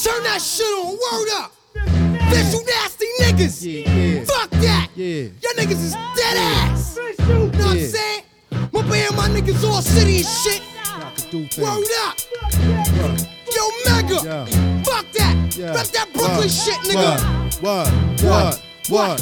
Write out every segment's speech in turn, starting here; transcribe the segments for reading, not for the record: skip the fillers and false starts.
Turn that shit on, word up. Bitch, you nasty niggas. Yeah. Fuck that. Yeah. Y'all niggas is dead ass. Know what I'm saying? My band, my niggas all city and shit. Word up. Yo, Mega. Yeah. Fuck that. Yeah. Rep that Brooklyn shit, nigga. What?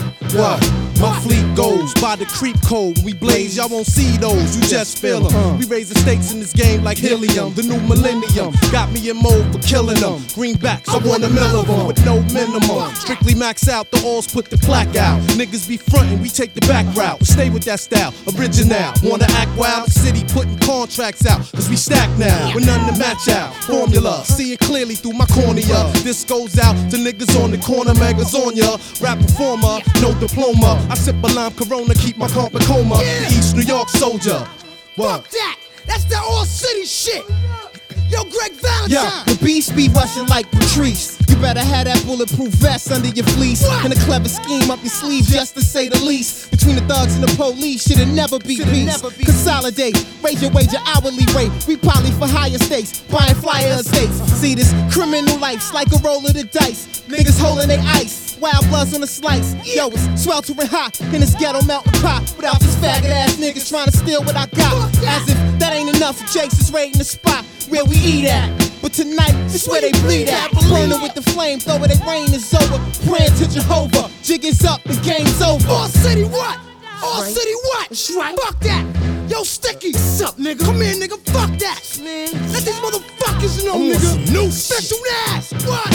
My fleet goes by the creep code. When we blaze, y'all won't see those, you just feel them. We raise the stakes in this game like helium. The new millennium got me in mode for killing them. Greenbacks, I want a mill of them with no minimum. Strictly max out, the alls put the plaque out. Niggas be frontin', we take the back route. Stay with that style, original. Wanna act wild? City putting contracts out, cause we stack now. With nothing to match out. Formula, see it clearly through my cornea. This goes out to niggas on the corner, megas on ya. Rap performer, no diploma. I sip a lime Corona, keep my carpet coma. The East New York soldier. Fuck that. That's that all city shit. Yo, Greg Valentine. Yeah, the beast be rushing like Patrice. You better have that bulletproof vest under your fleece. And a clever scheme up your sleeve, just to say the least. Between the thugs and the police, shit'll never be peace. Consolidate, raise your wage, your hourly rate. We probably for higher stakes, buying flyer estates. See this criminal life's like a roll of the dice. Niggas holding they ice. Wild bloods on the slice. Yo, it's sweltering hot in this ghetto melting pot. Without these faggot ass niggas trying to steal what I got. As if that ain't enough, Jake's is raiding the spot where we eat at. But tonight, it's where they bleed at. Burning with the flamethrower, they rain is over. Praying to Jehovah, jig is up, the game's over. All city what? All city what? Fuck that. Yo, Sticky. What's up, nigga? Come here, nigga. Fuck that. Man. Let these motherfuckers know, nigga. New special ass. What?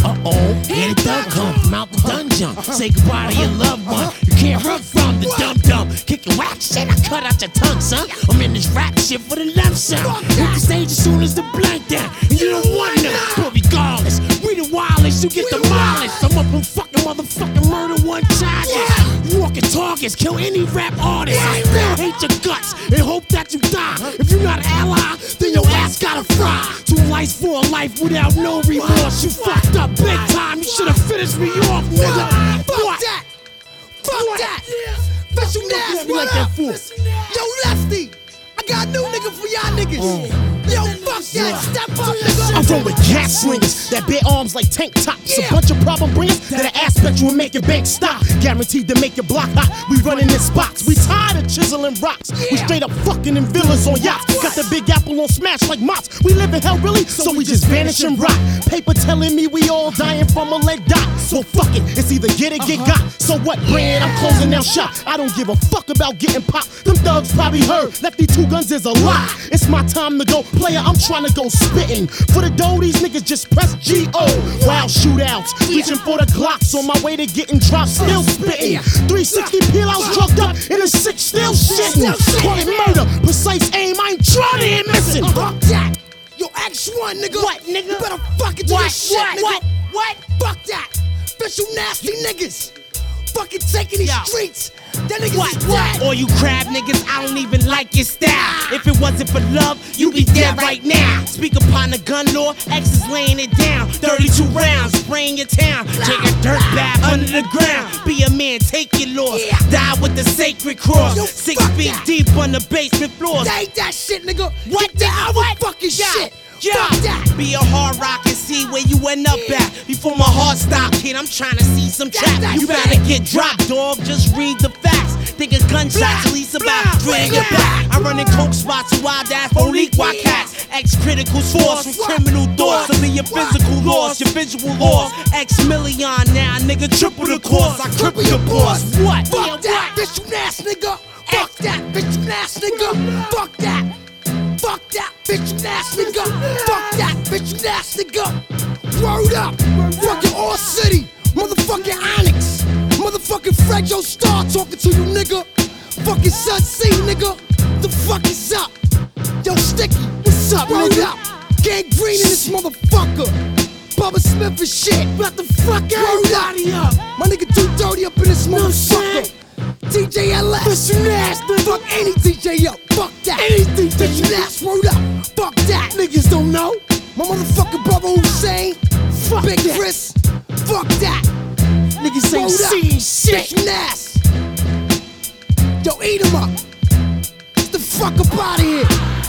Here the thug come from out the dungeon. Say goodbye to your loved one. You can't run from the dum-dum. Kicking whack shit, I cut out your tongue, son. I'm in this rap shit for the lump sum. Hit the stage as soon as the blank down. And you don't want none. But regardless, we the wildest, you get the mildest. I'm up on fucking motherfucking murder one charges. You walking targets, kill any rap artist. They'll hate your guts and hope that you die. If you're not an ally, then your ass gotta fry. 2 lives for a life without no remorse. You fucked up big time. You should've finished me off, nigga. Fuck that. Fuck that. Special ass. What up? Yo, Lefty. I got a new nigga for y'all niggas. Yo, fuck that. Step up, nigga. I'm from with gas slingers that bear arms like tank tops. A bunch of problem bringers that aspect you and make your bank stop. Guaranteed to make your block hot. We running in spots. We tired of chiseling rocks. We straight up fucking in villas on yachts. Got the big apple on smash like mops. We live in hell really, so we just vanish and rot. Paper telling me we all dying from a lead dot. So fuck it, it's either get it, get got. So what, brand? I'm closing down shop. I don't give a fuck about getting popped. Them thugs probably heard Lefty 2 guns is a lie. It's my time to go. Player, I'm trying to go spitting. For the dough, these niggas just press G-O. Wild shootouts, reaching for the Glocks. On my way to getting dropped, still spitting. 360 peel outs drugged up in a 6 still shitting. Call it murder, precise aim, I ain't trying to hit missing. Fuck that. Yo, X1, nigga. What, nigga? You better fuck it to this shit, nigga. What? Fuck that. Special nasty niggas. Fucking taking these streets. That niggas is dead. All you crab niggas, I don't even like your style. If it wasn't for love, you be dead right now. Speak upon the gun law, X is laying it down. 32 rounds, spraying your town. Take a dirt bath under the ground. Be a man, take your loss. Die with the sacred cross. Yo, 6 feet that. deep on the basement floors. That ain't that shit, nigga. What Get that the- other fucking shit. Yeah. Fuck that. Be a hard rock and see where you end up at. Before my heart stop, kid, I'm trying to see some trap. That's You better get dropped, dog. Just read the facts. Think a gunshot's at least about 3 in your back. I run in coke spots and wild ass Oliqua cats. Ex-critical source with criminal thoughts. To be your physical loss, your visual loss. X-million now, nigga, triple the cost. I cripple your boss. What? Fuck that. Bitch, you ass nigga. Fuck that. Bitch, you ass nigga. Fuck that. Fuck that, bitch, you ass nigga. Fuck that, bitch, you ass nigga. Word up. Fucking All City. Motherfucking Onyx. Motherfucking Fred Joe Star talking to you, nigga. Fucking Sun C, nigga. The fuck is up? Yo, Sticky, what's up, nigga? Gang Green in this motherfucker. Bubba Smith and shit. What the fuck everybody up? My nigga too dirty up in this motherfucker. DJ LS. Bitch, you ass, nigga. Fuck any DJ up. Fuck that. Any DJ. Bitch, you ass, word up. Fuck that. Niggas don't know. My motherfucking brother Hussein. Fuck Big that. Chris. Fuck that. Niggas ain't seen shit. Bitch, you ass. Yo, eat him up. Get the fuck up out of here.